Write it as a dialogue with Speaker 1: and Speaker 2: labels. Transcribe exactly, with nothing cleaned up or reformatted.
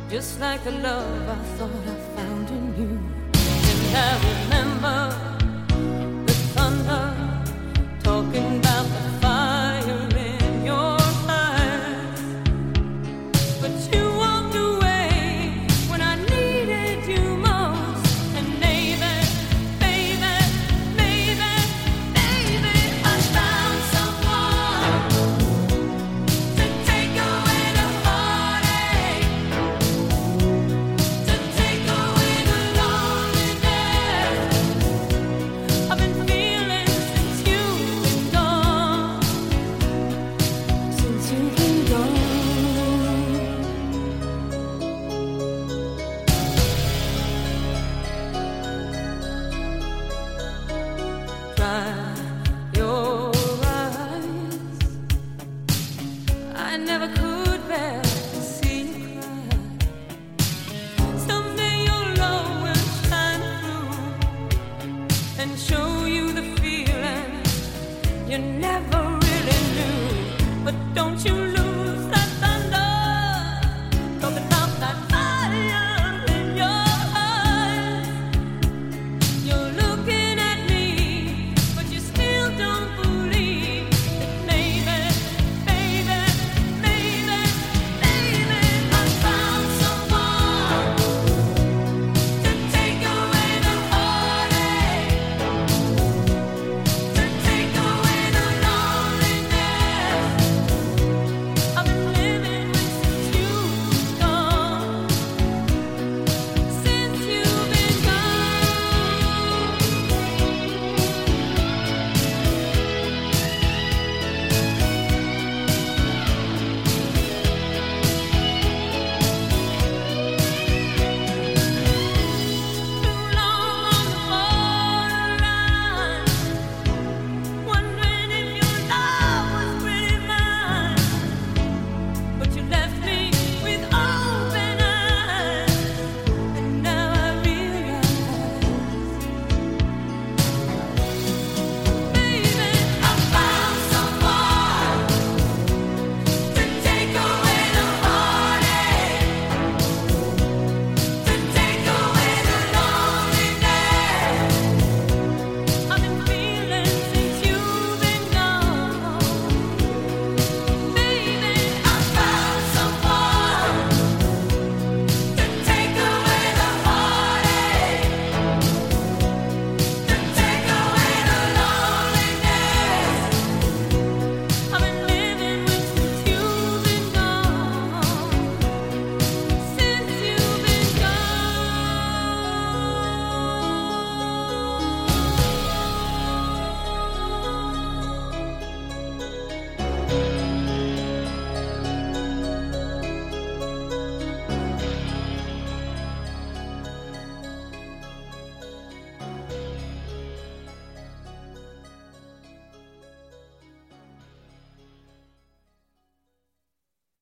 Speaker 1: just like the love I thought I found in you. And I remember the thunder talking about the fire in your eyes, but you walked away when I needed you most. And maybe, baby, maybe, maybe I found someone to take away the heartache, to take away the loneliness I've been feeling since you've been gone, since you've been gone. Dry your eyes, I never could bear to see you cry. Someday your love will shine through and show you the feeling you never really knew. But don't you